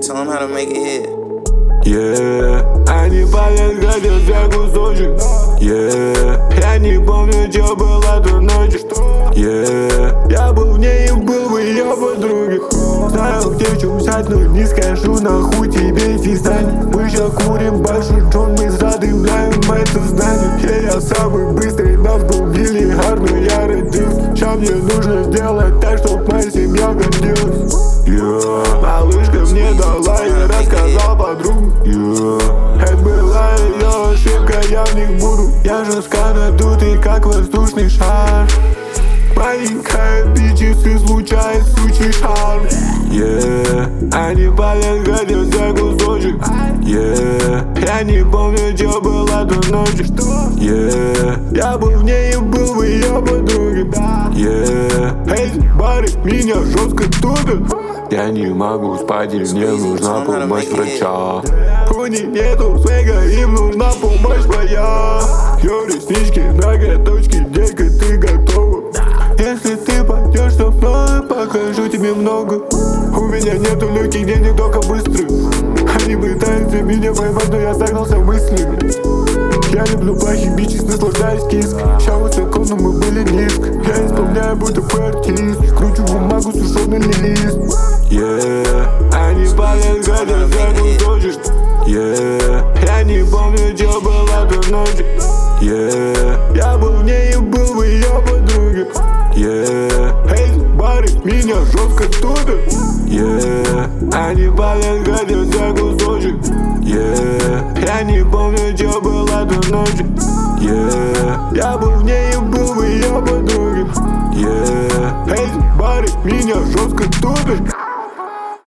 Tell them how to make it hit. Yeah, они палят, хотят за кусочек. Yeah, я не помню, что было ту ночь. Yeah, я был в ней и был в ее подруге. Знаю, где в чем взять, но не скажу, нахуй тебе идти станет. Мы ща курим большой джон, мы задымляем это здание. Я самый быстрый, нас был миллиард, но я родился. Ща мне нужно сделать так, чтоб моя семья гордилась. Yeah, малышка мне дала, я рассказал подругу. Yeah, это была ее ошибка, я в них буду. Я жестко надутый, как воздушный шар. Маленькая бичес излучает сучий шар. Yeah, они палят, хотят за кусочек. Yeah, я не помню, что было ту ночь. Yeah, я был в ней и был в ее подруге. Yeah, эти бары меня жестко тупят. Я не могу спать, и мне нужна помощь врача. У них нету свега, им нужна помощь моя. Ее реснички, ноготочки, детка, ты готова? Если ты пойдешь со мной, покажу тебе много. У меня нету легких денег, только быстрых. Они пытаются меня поймать, но я загнался мыслями. Я люблю плохих бичес, наслаждаюсь киск. Ща высоко, но мы были низко. Я исполняю, будто артист. Кручу бумагу, сушеный лист. Yeah, они палят, хотят за кусочек. Yeah, я не помню, что было ту ночь. Yeah, я был в ней и был в ее подруге. Yeah, эти бары меня жестко тупят. Yeah, они палят, хотят за кусочек. Yeah, я не помню, что было ту ночь. Yeah, я был в ней и был в ее подруге. Yeah, эти бары меня жестко тупят.